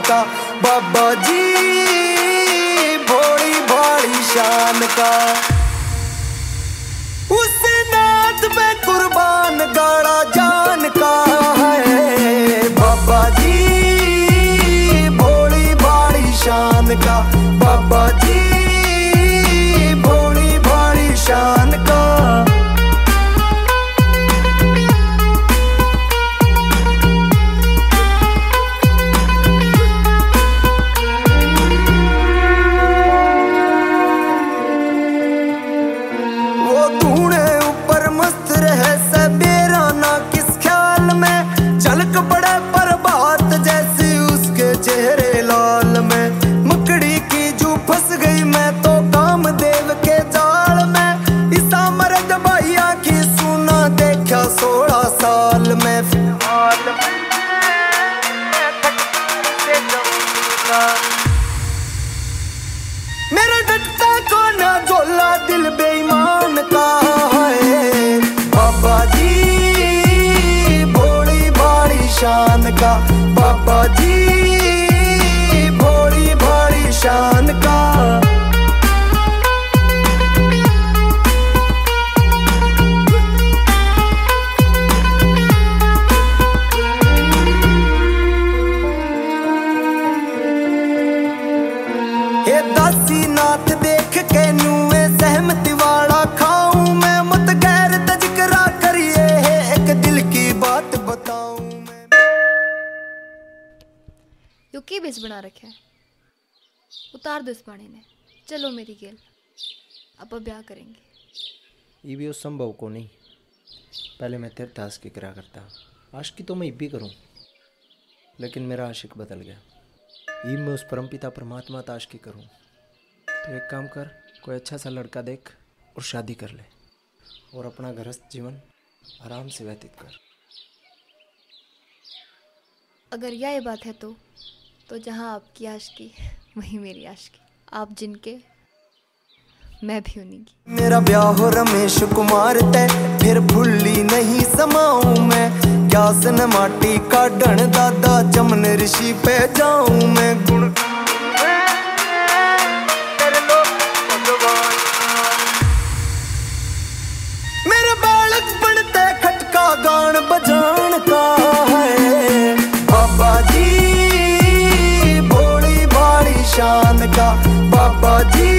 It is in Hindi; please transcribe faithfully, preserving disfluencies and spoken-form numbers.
का बाबा जी भोली भाली शान का। उस नाथ पे कुर्बान गाड़ा जान का है बाबा जी भोली भाली शान का बाबा जी भोली भाली शान का। सोलह साल में मेरा डटता को ना झोला दिल बेईमान का है बाबा जी भोली भाली शान का बाबा जी भोली भाली शान का। दासी नाथ देख के नुए सहमति वाला खाऊं मैं मत गैर तज़किरा करिए एक दिल की बात बताऊं मैं। यो की बेच बना रखा है उतार दो इस पानी ने चलो मेरी गेल अब ब्याह करेंगे। ये भी उस संभव को नहीं पहले मैं तेरे ताश की करा करता आशिकी तो मैं भी करूं लेकिन मेरा आशिक बदल गया। ये मैं उस परमपिता परमात्मा ताश की करूं तो एक काम कर कोई अच्छा सा लड़का देख और शादी कर ले और अपना गृहस्थ जीवन आराम से व्यतीत कर। अगर यह बात है तो तो जहाँ आपकी आशिकी वहीं मेरी आशिकी आप जिनके मैं भी उन्हीं की। मेरा ब्याह हो रमेश कुमार तय फिर भूली नहीं समाऊं मैं क्या सन माटी काढ़न दादा जमन ऋषि पे जाऊं मैं गुण मेरे बालक बनते खटका गान बजान का है बाबा जी भोली भाली शान का बाबा जी